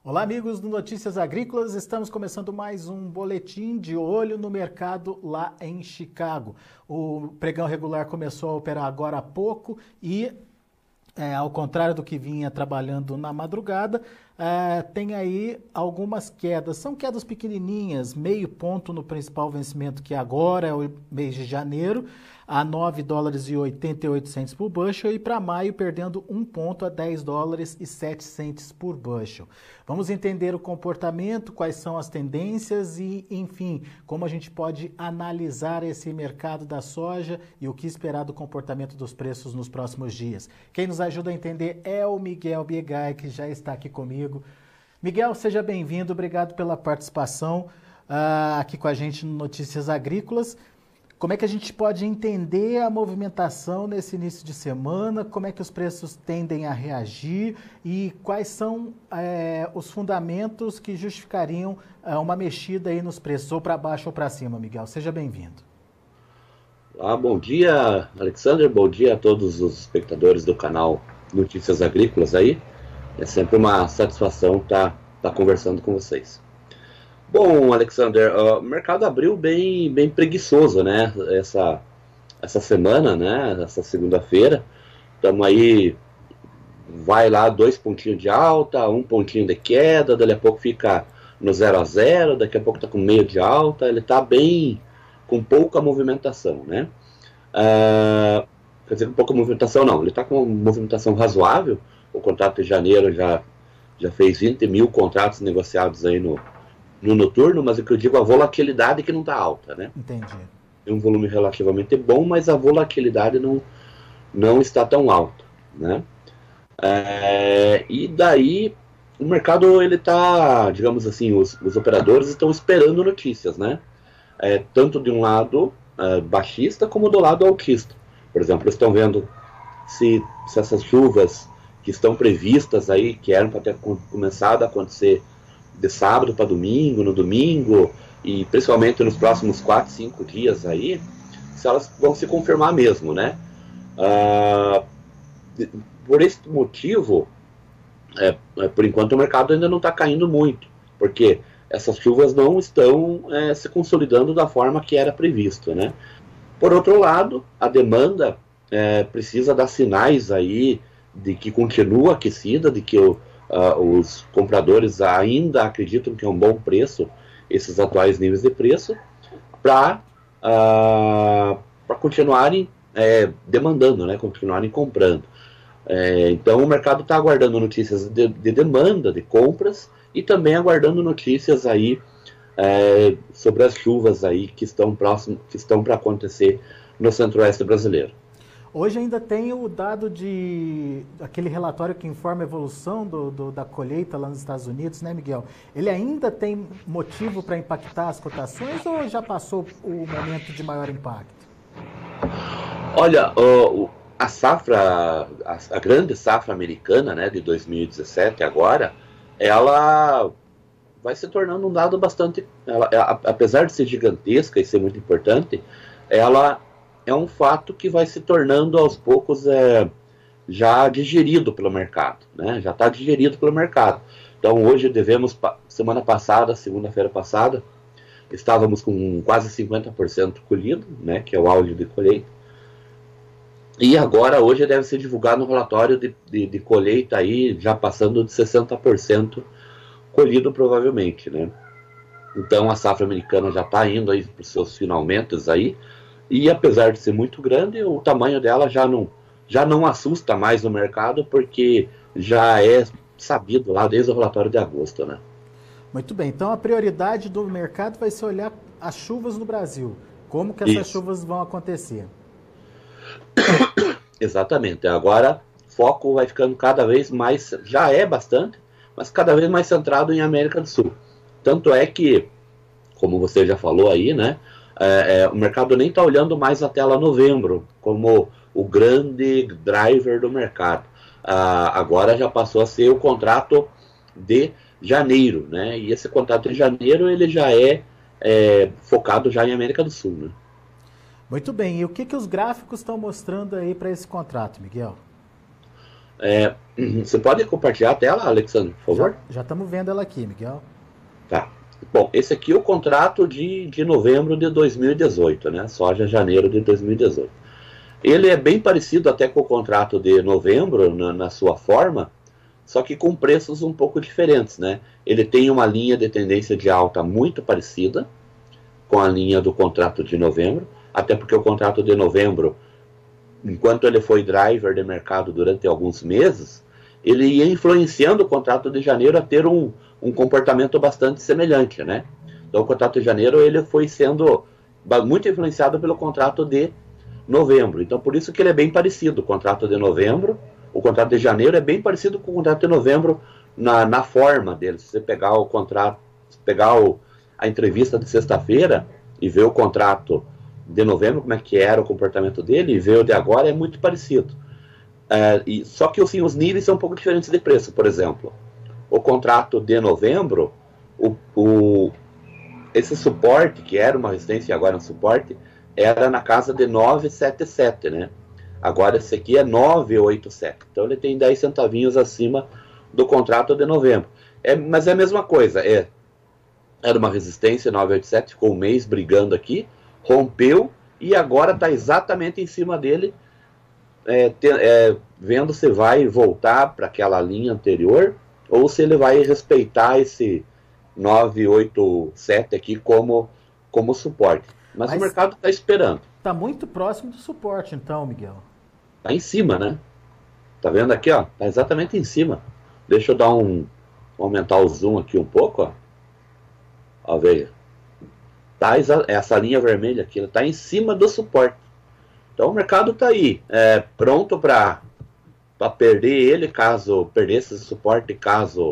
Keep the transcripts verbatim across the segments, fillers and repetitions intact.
Olá, amigos do Notícias Agrícolas. Estamos começando mais um boletim de olho no mercado lá em Chicago. O pregão regular começou a operar agora há pouco e, é, ao contrário do que vinha trabalhando na madrugada, é, tem aí algumas quedas. São quedas pequenininhas, meio ponto no principal vencimento, que agora é o mês de janeiro, a nove dólares e oitenta e oito centavos por bushel, e para maio perdendo um ponto a dez dólares e sete centavos por bushel. Vamos entender o comportamento, quais são as tendências e, enfim, como a gente pode analisar esse mercado da soja e o que esperar do comportamento dos preços nos próximos dias. Quem nos ajuda a entender é o Miguel Biegai, que já está aqui comigo. Miguel, seja bem-vindo, obrigado pela participação uh, aqui com a gente no Notícias Agrícolas. Como é que a gente pode entender a movimentação nesse início de semana? Como é que os preços tendem a reagir? E quais são é, os fundamentos que justificariam é, uma mexida aí nos preços, ou para baixo ou para cima, Miguel? Seja bem-vindo. Ah, bom dia, Alexander. Bom dia a todos os espectadores do canal Notícias Agrícolas aí. É sempre uma satisfação estar tá, tá conversando com vocês. Bom, Alexander, uh, o mercado abriu bem, bem preguiçoso, né? Essa, essa semana, né? Essa segunda-feira. Estamos aí, vai lá dois pontinhos de alta, um pontinho de queda, daqui a pouco fica no zero a zero, daqui a pouco está com meio de alta. Ele está bem, com pouca movimentação, né? Uh, quer dizer, com pouca movimentação não, ele está com uma movimentação razoável. O contrato de janeiro já, já fez vinte mil contratos negociados aí no no noturno, mas o que eu digo, a volatilidade que não está alta, né? Entendi. Tem um volume relativamente bom, mas a volatilidade não, não está tão alta, né? É, e daí, o mercado, ele está, digamos assim, os, os operadores estão esperando notícias, né? É, tanto de um lado é, baixista, como do lado altista. Por exemplo, eles estão vendo se, se essas chuvas que estão previstas aí, que eram para ter começado a acontecer de sábado para domingo, no domingo, e principalmente nos próximos quatro, cinco dias aí, se elas vão se confirmar mesmo, né? Ah, por esse motivo, é, é, por enquanto o mercado ainda não está caindo muito, porque essas chuvas não estão é, se consolidando da forma que era previsto, né? Por outro lado, a demanda é, precisa dar sinais aí de que continua aquecida, de que o Uh, os compradores ainda acreditam que é um bom preço, esses atuais níveis de preço, para uh, para continuarem é, demandando, né, continuarem comprando. É, então o mercado está aguardando notícias de, de demanda, de compras, e também aguardando notícias aí é, sobre as chuvas aí que estão próximo, que estão para acontecer no centro-oeste brasileiro. Hoje ainda tem o dado de aquele relatório que informa a evolução do, do, da colheita lá nos Estados Unidos, né, Miguel? Ele ainda tem motivo para impactar as cotações ou já passou o momento de maior impacto? Olha, uh, a safra, a, a grande safra americana, né, de dois mil e dezessete agora, ela vai se tornando um dado bastante, ela, apesar de ser gigantesca e ser muito importante, ela é um fato que vai se tornando aos poucos é, já digerido pelo mercado, né? Já está digerido pelo mercado. Então hoje devemos, semana passada, segunda-feira passada, estávamos com quase cinquenta por cento colhido, né? Que é o auge de colheita. E agora hoje deve ser divulgado um relatório de, de, de colheita aí, já passando de sessenta por cento colhido provavelmente, né? Então a safra americana já está indo aí para os seus finalmentos aí. E apesar de ser muito grande, o tamanho dela já não, já não assusta mais no mercado, porque já é sabido lá desde o relatório de agosto, né? Muito bem, então a prioridade do mercado vai ser olhar as chuvas no Brasil. Como que essas Isso. chuvas vão acontecer? Exatamente, agora o foco vai ficando cada vez mais, já é bastante, mas cada vez mais centrado em América do Sul. Tanto é que, como você já falou aí, né? É, é, o mercado nem está olhando mais até lá novembro como o grande driver do mercado. Ah, agora já passou a ser o contrato de janeiro, né? E esse contrato de janeiro ele já é, é focado já em América do Sul, né? Muito bem. E o que, que os gráficos estão mostrando aí para esse contrato, Miguel? É, você pode compartilhar a tela, Alexandre, por favor? Já estamos vendo ela aqui, Miguel. Tá. Bom, esse aqui é o contrato de, de novembro de dois mil e dezoito, né? Soja janeiro de dois mil e dezoito. Ele é bem parecido até com o contrato de novembro, na, na sua forma, só que com preços um pouco diferentes, né? Ele tem uma linha de tendência de alta muito parecida com a linha do contrato de novembro, até porque o contrato de novembro, enquanto ele foi driver de mercado durante alguns meses, ele ia influenciando o contrato de janeiro a ter um, um comportamento bastante semelhante, né? Então o contrato de janeiro ele foi sendo muito influenciado pelo contrato de novembro, então por isso que ele é bem parecido. O contrato de novembro, o contrato de janeiro é bem parecido com o contrato de novembro na, na forma dele. Se você pegar o contrato, pegar o, a entrevista de sexta-feira e ver o contrato de novembro, como é que era o comportamento dele, e ver o de agora, é muito parecido. É, e, só que assim, os níveis são um pouco diferentes de preço. Por exemplo, o contrato de novembro, o, o, esse suporte, que era uma resistência e agora é um suporte, era na casa de nove vírgula setenta e sete, né? Agora esse aqui é nove vírgula oitenta e sete. Então ele tem dez centavinhos acima do contrato de novembro. É, mas é a mesma coisa. É, era uma resistência nove vírgula oitenta e sete, ficou um mês brigando aqui, rompeu e agora está exatamente em cima dele, é, te, é, vendo se vai voltar para aquela linha anterior ou se ele vai respeitar esse nove vírgula oitenta e sete aqui como, como suporte. Mas, Mas o mercado está esperando. Está muito próximo do suporte, então, Miguel. Está em cima, né? Tá vendo aqui, ó? Está exatamente em cima. Deixa eu dar um... aumentar o zoom aqui um pouco, ó. Ó, veja. Tá exa... essa linha vermelha aqui, ela está em cima do suporte. Então o mercado está aí, é, pronto para perder ele, caso perdesse esse suporte, caso,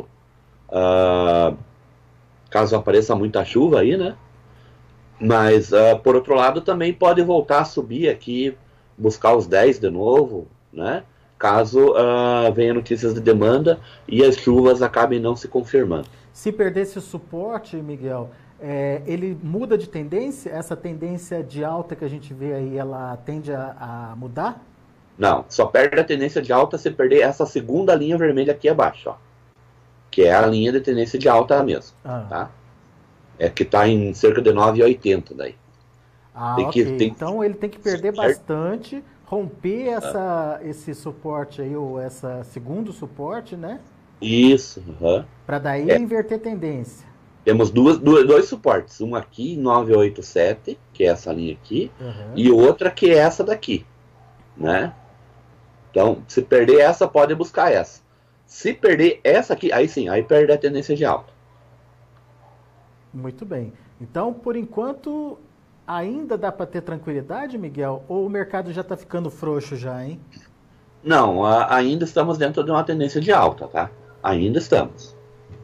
uh, caso apareça muita chuva aí, né? Mas, uh, por outro lado, também pode voltar a subir aqui, buscar os dez de novo, né? Caso uh, venha notícias de demanda e as chuvas acabem não se confirmando. Se perdesse o suporte, Miguel, é, ele muda de tendência? Essa tendência de alta que a gente vê aí, ela tende a, a mudar? Não, só perde a tendência de alta se perder essa segunda linha vermelha aqui abaixo, ó. Que é a linha de tendência de alta mesmo, ah. tá? É que está em cerca de nove vírgula oitenta daí. Ah, tem ok. Que, tem... Então ele tem que perder bastante, romper essa, ah. esse suporte aí, ou essa segundo suporte, né? Isso. Uh-huh. Para daí é. inverter tendência. Temos duas, duas, dois suportes. Um aqui em nove vírgula oitenta e sete, que é essa linha aqui, uhum. e outra que é essa daqui, né? Então, se perder essa, pode buscar essa. Se perder essa aqui, aí sim, aí perde a tendência de alta. Muito bem. Então, por enquanto, ainda dá para ter tranquilidade, Miguel? Ou o mercado já está ficando frouxo já, hein? Não, a, ainda estamos dentro de uma tendência de alta, tá? Ainda estamos.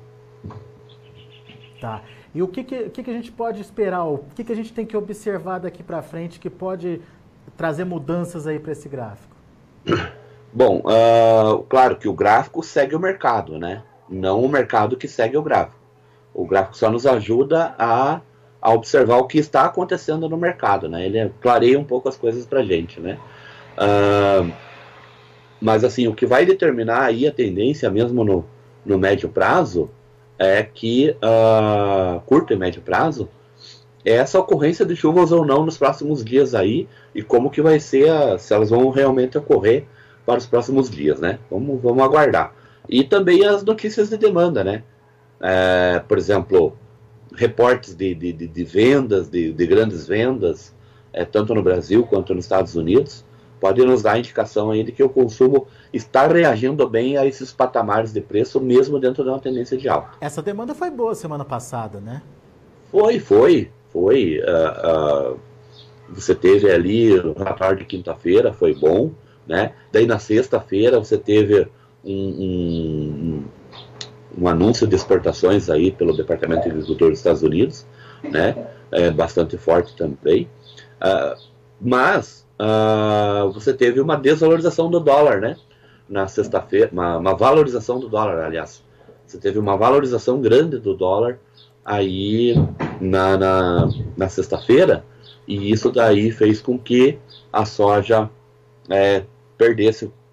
Tá. E o que, que, que, que a gente pode esperar? O que, que a gente tem que observar daqui para frente que pode trazer mudanças aí para esse gráfico? Bom, uh, claro que o gráfico segue o mercado, né? Não o mercado que segue o gráfico. O gráfico só nos ajuda a, a observar o que está acontecendo no mercado, né? Ele clareia um pouco as coisas para a gente, né? Uh, mas, assim, o que vai determinar aí a tendência mesmo no, no médio prazo é que, uh, curto e médio prazo, é essa ocorrência de chuvas ou não nos próximos dias aí e como que vai ser, a, se elas vão realmente ocorrer para os próximos dias, né? Vamos, vamos aguardar. E também as notícias de demanda, né? É, por exemplo, reportes de, de, de vendas, de, de grandes vendas, é, tanto no Brasil quanto nos Estados Unidos, podem nos dar indicação aí de que o consumo está reagindo bem a esses patamares de preço, mesmo dentro de uma tendência de alta. Essa demanda foi boa semana passada, né? Foi, foi, foi. Uh, uh, você teve ali o relatório de quinta-feira, foi bom, né? Daí na sexta-feira você teve um... um um anúncio de exportações aí pelo Departamento de Agricultura dos Estados Unidos, né, é bastante forte também, uh, mas uh, você teve uma desvalorização do dólar, né, na sexta-feira, uma, uma valorização do dólar, aliás, você teve uma valorização grande do dólar aí na, na, na sexta-feira, e isso daí fez com que a soja é, perdesse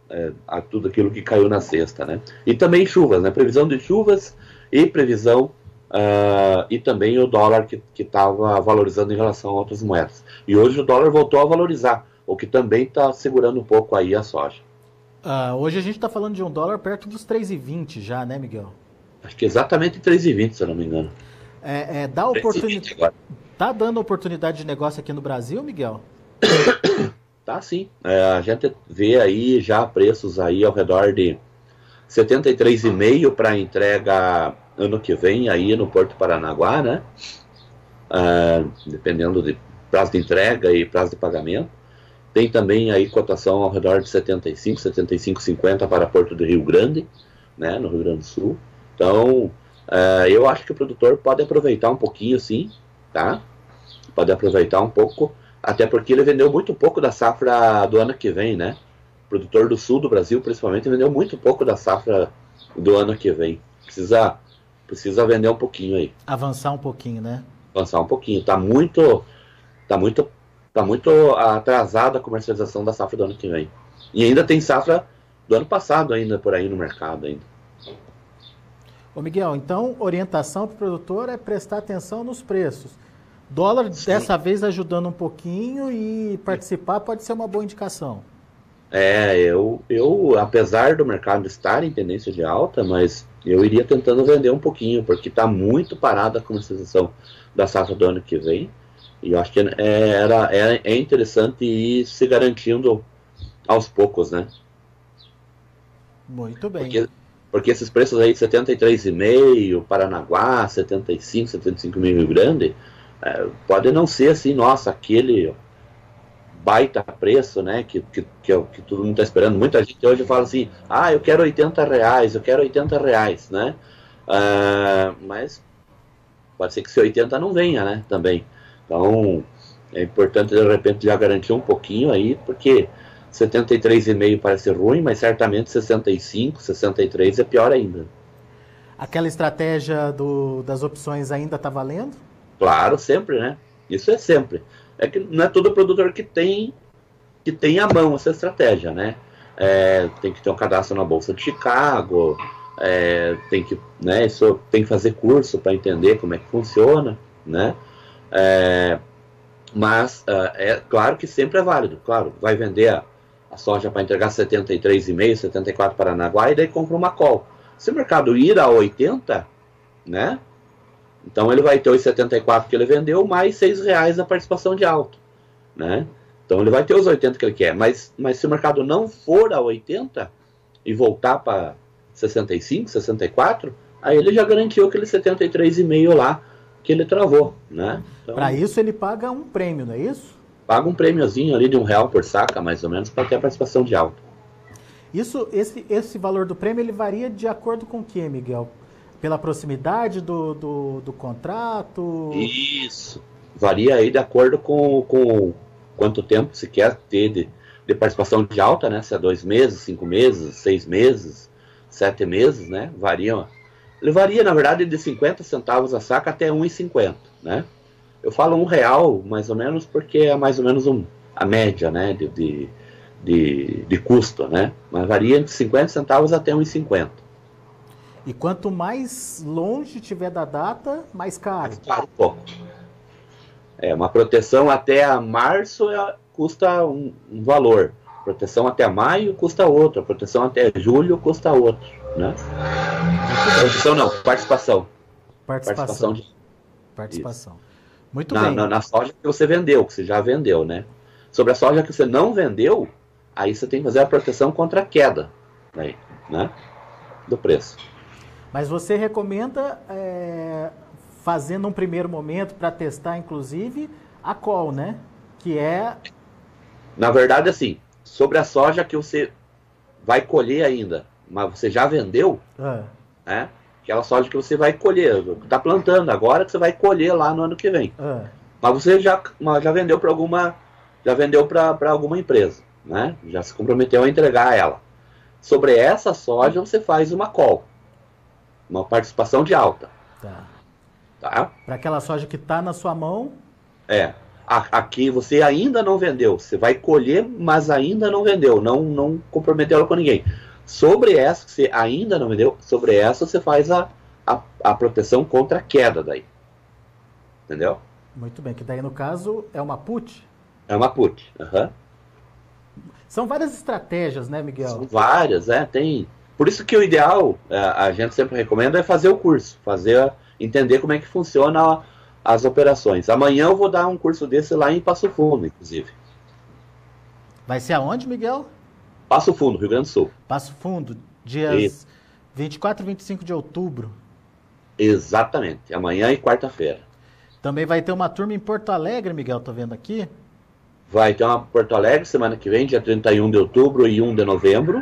é, a tudo aquilo que caiu na sexta, né? E também chuvas, né? Previsão de chuvas e previsão uh, e também o dólar que estava valorizando em relação a outras moedas. E hoje o dólar voltou a valorizar, o que também está segurando um pouco aí a soja. Uh, hoje a gente está falando de um dólar perto dos três e vinte já, né, Miguel? Acho que exatamente três e vinte, se eu não me engano. É, é, dá oportunidade. Tá dando oportunidade de negócio aqui no Brasil, Miguel? Tá sim. É, a gente vê aí já preços aí ao redor de setenta e três vírgula cinco para entrega ano que vem aí no Porto Paranaguá, né? É, dependendo de prazo de entrega e prazo de pagamento. Tem também aí cotação ao redor de setenta e cinco, setenta e cinco, cinquenta para Porto do Rio Grande, né? No Rio Grande do Sul. Então, é, eu acho que o produtor pode aproveitar um pouquinho, sim, tá? Pode aproveitar um pouco, até porque ele vendeu muito pouco da safra do ano que vem, né? O produtor do sul do Brasil, principalmente, vendeu muito pouco da safra do ano que vem. Precisa, precisa vender um pouquinho aí. Avançar um pouquinho, né? Avançar um pouquinho. Tá muito, tá muito, tá muito atrasada a comercialização da safra do ano que vem. E ainda tem safra do ano passado ainda por aí no mercado ainda. Ô Miguel, então orientação para o produtor é prestar atenção nos preços. Dólar Sim. dessa vez ajudando um pouquinho e participar pode ser uma boa indicação. É, eu, eu apesar do mercado estar em tendência de alta, mas eu iria tentando vender um pouquinho, porque está muito parada a comercialização da safra do ano que vem. E eu acho que é, era, é, é interessante ir se garantindo aos poucos, né? Muito bem. Porque, porque esses preços aí, setenta e três vírgula cinco, Paranaguá, setenta e cinco, setenta e cinco mil Rio Grande, é, pode não ser assim, nossa, aquele baita preço, né, que, que, que, que todo mundo está esperando. Muita gente hoje fala assim, ah, eu quero oitenta reais, eu quero oitenta reais, né, uh, mas pode ser que esse oitenta não venha, né, também. Então, é importante de repente já garantir um pouquinho aí, porque setenta e três vírgula cinco parece ruim, mas certamente sessenta e cinco, sessenta e três é pior ainda. Aquela estratégia do, das opções ainda está valendo? Claro, sempre, né? Isso é sempre. É que não é todo produtor que tem que tem à mão essa estratégia, né? É, tem que ter um cadastro na Bolsa de Chicago, é, tem que, né, isso, tem que fazer curso para entender como é que funciona, né? É, mas uh, é claro que sempre é válido. Claro, vai vender a, a soja para entregar setenta e três vírgula cinco, setenta e quatro Paranaguá e daí compra uma call. Se o mercado ir a oitenta, né? Então ele vai ter os setenta e quatro que ele vendeu, mais seis reais da participação de alto, né? Então ele vai ter os oitenta que ele quer. Mas, mas se o mercado não for a oitenta e voltar para sessenta e cinco, sessenta e quatro, aí ele já garantiu aquele setenta e três vírgula cinco lá que ele travou, né? Então, para isso ele paga um prêmio, não é isso? Paga um prêmiozinho ali de um real por saca, mais ou menos, para ter a participação de alto. Isso, esse, esse valor do prêmio ele varia de acordo com o que, Miguel? Pela proximidade do, do, do contrato? Isso. Varia aí de acordo com, com quanto tempo se quer ter de, de participação de alta, né? Se é dois meses, cinco meses, seis meses, sete meses, né? Varia. Ele varia, na verdade, de cinquenta centavos a saca até um real e cinquenta, né? Eu falo um real, mais ou menos, porque é mais ou menos um, a média, né? De, de, de, de custo, né? Mas varia de cinquenta centavos até um real e cinquenta. E quanto mais longe tiver da data, mais caro. Mais caro um pouco. É, uma proteção até março é, custa um, um valor. Proteção até maio custa outro. Proteção até julho custa outro, né? Proteção não, participação. Participação. Participação. De... participação. Muito na, bem. Na, na soja que você vendeu, que você já vendeu, né? Sobre a soja que você não vendeu, aí você tem que fazer a proteção contra a queda, né? né? Do preço. Mas você recomenda, é, fazendo um primeiro momento para testar, inclusive, a call, né? Que é... Na verdade, assim, sobre a soja que você vai colher ainda, mas você já vendeu, ah. né? Aquela soja que você vai colher, está plantando agora, que você vai colher lá no ano que vem. Ah. Mas você já, já vendeu para alguma, já vendeu para alguma empresa, né? Já se comprometeu a entregar ela. Sobre essa soja, você faz uma call. Uma participação de alta. Tá. Tá? Para aquela soja que está na sua mão. É. a, aqui você ainda não vendeu. Você vai colher, mas ainda não vendeu. Não, não comprometeu ela com ninguém. Sobre essa que você ainda não vendeu, sobre essa você faz a, a, a proteção contra a queda daí. Entendeu? Muito bem, que daí no caso é uma put? É uma put. Uhum. São várias estratégias, né, Miguel? São várias, é, tem. Por isso que o ideal, é, a gente sempre recomenda, é fazer o curso, fazer, entender como é que funciona as operações. Amanhã eu vou dar um curso desse lá em Passo Fundo, inclusive. Vai ser aonde, Miguel? Passo Fundo, Rio Grande do Sul. Passo Fundo, dias isso. vinte e quatro e vinte e cinco de outubro. Exatamente, amanhã e quarta-feira. Também vai ter uma turma em Porto Alegre, Miguel, tô vendo aqui. Vai ter uma Porto Alegre semana que vem, dia trinta e um de outubro e um de novembro.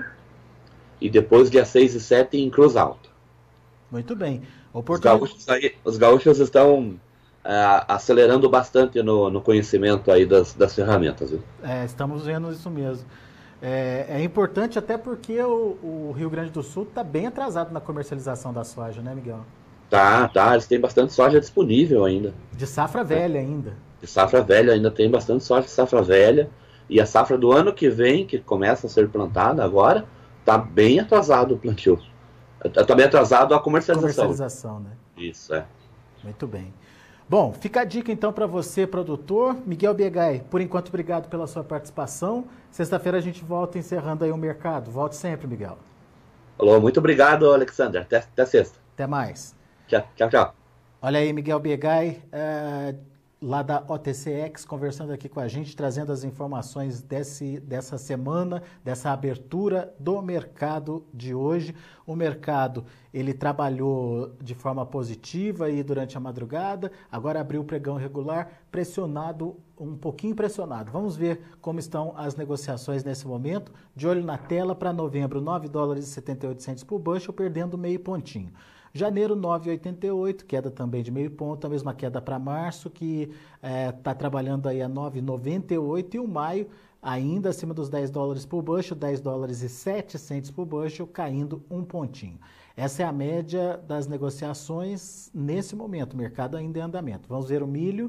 E depois dia seis e sete em Cruz Alta. Muito bem. O Porto... os, gaúchos aí, os gaúchos estão uh, acelerando bastante no, no conhecimento aí das, das ferramentas. Viu? É, estamos vendo isso mesmo. É, é importante até porque o, o Rio Grande do Sul está bem atrasado na comercialização da soja, né, Miguel? Tá, tá. Eles têm bastante soja disponível ainda. De safra velha é. ainda. De safra velha, ainda tem bastante soja de safra velha. E a safra do ano que vem, que começa a ser plantada agora, está bem atrasado o plantio. Está bem atrasado a comercialização. Comercialização, né? Isso, é. Muito bem. Bom, fica a dica então para você, produtor. Miguel Biegai, por enquanto, obrigado pela sua participação. Sexta-feira a gente volta encerrando aí o mercado. Volte sempre, Miguel. Falou, muito obrigado, Alexander. Até, até sexta. Até mais. Tchau, tchau, tchau. Olha aí, Miguel Biegai, é, lá da O T C X, conversando aqui com a gente, trazendo as informações desse, dessa semana, dessa abertura do mercado de hoje. O mercado, ele trabalhou de forma positiva aí durante a madrugada, agora abriu o pregão regular, pressionado, um pouquinho pressionado. Vamos ver como estão as negociações nesse momento. De olho na tela, para novembro, nove dólares e setenta e oito centavos por bushel, perdendo meio pontinho. Janeiro, nove vírgula oitenta e oito, queda também de meio ponto, a mesma queda para março, que está é, trabalhando aí a nove vírgula noventa e oito, e o maio, ainda acima dos dez dólares por bushel, dez dólares e sete centavos por bushel, caindo um pontinho. Essa é a média das negociações nesse momento, o mercado ainda em andamento. Vamos ver o milho.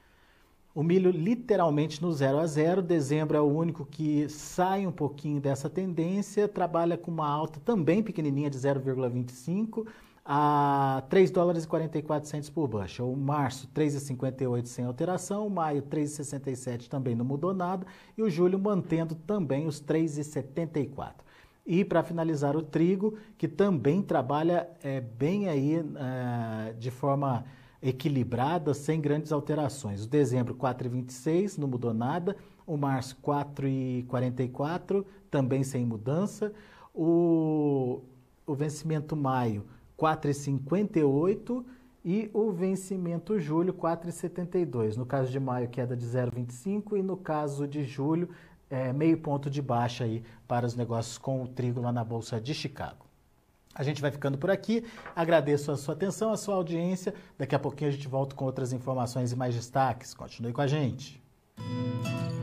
O milho literalmente no zero a zero, dezembro é o único que sai um pouquinho dessa tendência, trabalha com uma alta também pequenininha de zero vírgula vinte e cinco, a três dólares e quarenta e quatro centavos por bushel. O março, três vírgula cinquenta e oito sem alteração. O maio, três vírgula sessenta e sete também não mudou nada. E o julho mantendo também os três vírgula setenta e quatro. E para finalizar o trigo, que também trabalha é, bem aí é, de forma equilibrada, sem grandes alterações. O dezembro, quatro vírgula vinte e seis, não mudou nada. O março, quatro vírgula quarenta e quatro, também sem mudança. O, o vencimento maio, quatro vírgula cinquenta e oito e o vencimento julho quatro vírgula setenta e dois. No caso de maio, queda de zero vírgula vinte e cinco e no caso de julho, é, meio ponto de baixa aí para os negócios com o trigo lá na Bolsa de Chicago. A gente vai ficando por aqui. Agradeço a sua atenção, a sua audiência. Daqui a pouquinho a gente volta com outras informações e mais destaques. Continue com a gente.